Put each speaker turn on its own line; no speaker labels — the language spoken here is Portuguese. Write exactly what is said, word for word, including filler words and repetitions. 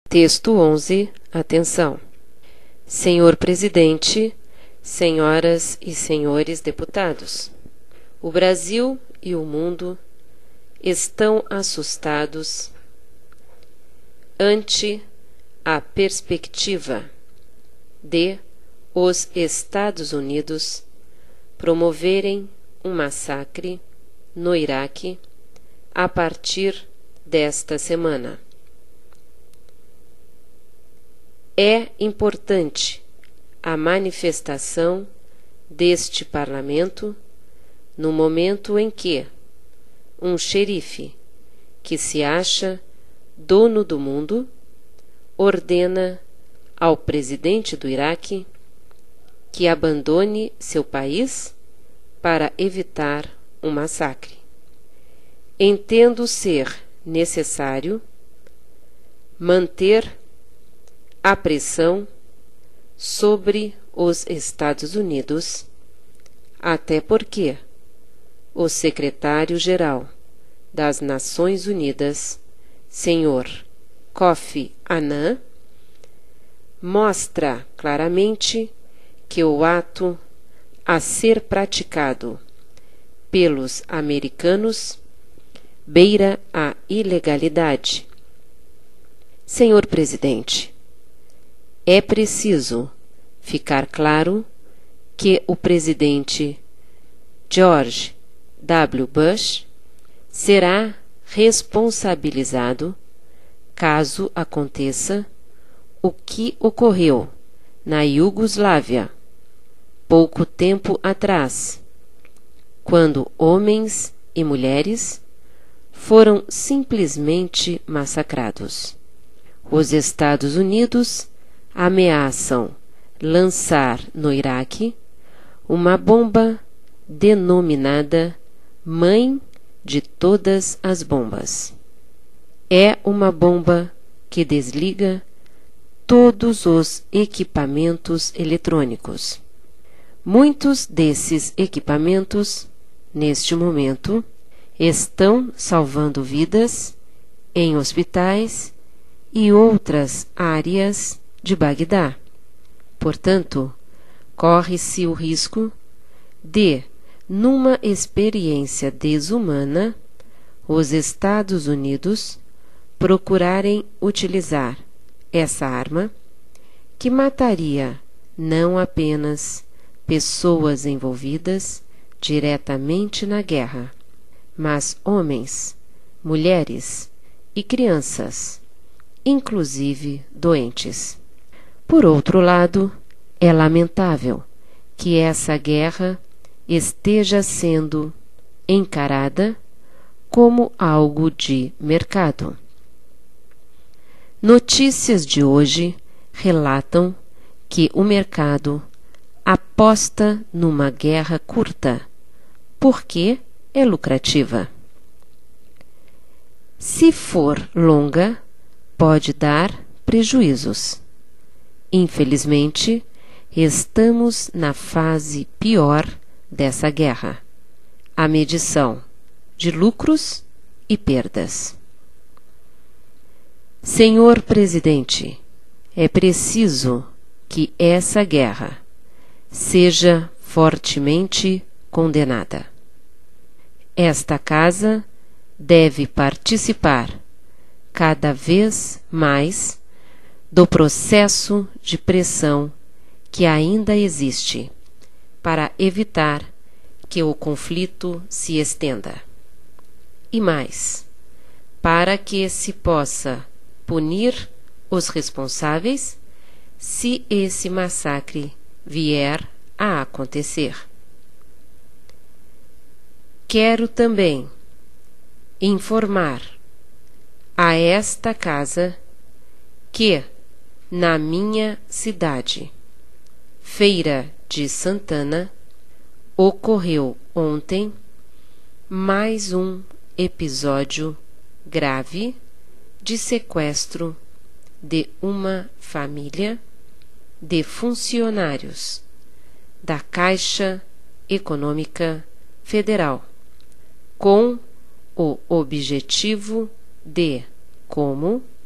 Texto onze. Atenção. Senhor Presidente, senhoras e senhores deputados, o Brasil e o mundo estão assustados ante a perspectiva de os Estados Unidos promoverem um massacre no Iraque a partir desta semana. É importante a manifestação deste Parlamento no momento em que um xerife que se acha dono do mundo ordena ao presidente do Iraque que abandone seu país para evitar um massacre. Entendo ser necessário manter a pressão sobre os Estados Unidos, até porque o secretário-geral das Nações Unidas, senhor Kofi Annan, mostra claramente que o ato a ser praticado pelos americanos beira a ilegalidade. Senhor Presidente, é preciso ficar claro que o presidente George W. Bush será responsabilizado caso aconteça o que ocorreu na Iugoslávia pouco tempo atrás, quando homens e mulheres foram simplesmente massacrados. Os Estados Unidos ameaçam lançar no Iraque uma bomba denominada Mãe de Todas as Bombas. É uma bomba que desliga todos os equipamentos eletrônicos. Muitos desses equipamentos, neste momento, estão salvando vidas em hospitais e outras áreas de Bagdá. Portanto, corre-se o risco de, numa experiência desumana, os Estados Unidos procurarem utilizar essa arma, que mataria não apenas pessoas envolvidas diretamente na guerra, mas homens, mulheres e crianças, inclusive doentes. Por outro lado, é lamentável que essa guerra esteja sendo encarada como algo de mercado. Notícias de hoje relatam que o mercado aposta numa guerra curta, porque é lucrativa. Se for longa, pode dar prejuízos. Infelizmente, estamos na fase pior dessa guerra, a medição de lucros e perdas. Senhor Presidente, é preciso que essa guerra seja fortemente condenada. Esta casa deve participar cada vez mais do processo de pressão que ainda existe para evitar que o conflito se estenda. E mais, para que se possa punir os responsáveis se esse massacre vier a acontecer. Quero também informar a esta casa que, na minha cidade, Feira de Santana, ocorreu ontem mais um episódio grave de sequestro de uma família de funcionários da Caixa Econômica Federal, com o objetivo de, como